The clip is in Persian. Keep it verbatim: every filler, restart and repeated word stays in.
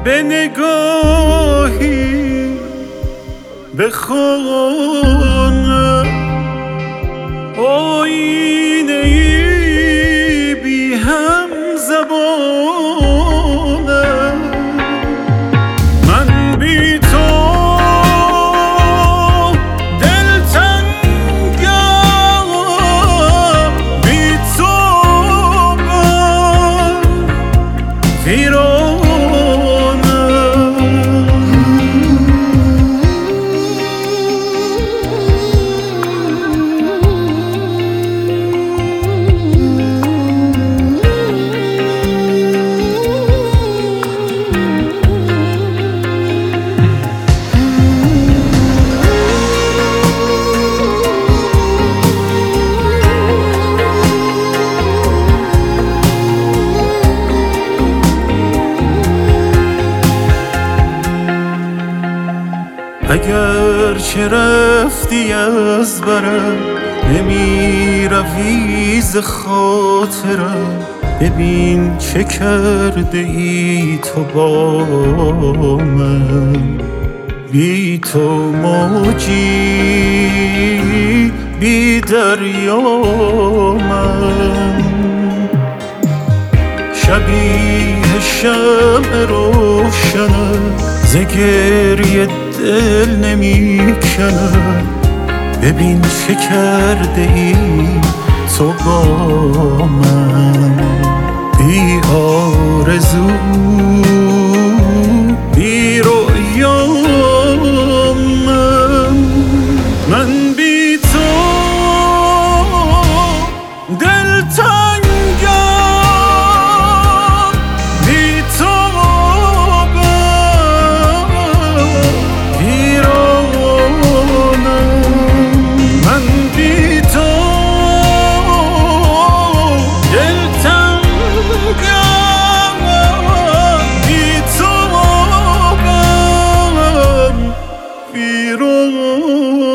به نگاهی به خانه آینه ای بی هم زبانه من بی تو دلتنگم بی تو ویرانه اگر چه رفتی از برم نمی روی ز خاطرم ببین چه کرده ای تو با من بی تو موجی بی دریا من شبیه شمع روشنم ز گریه دل نمی کنم ببین چه کرده ای تو با من بی آرزو بی رویا من من بی تو دلتنگم بی تو بیرون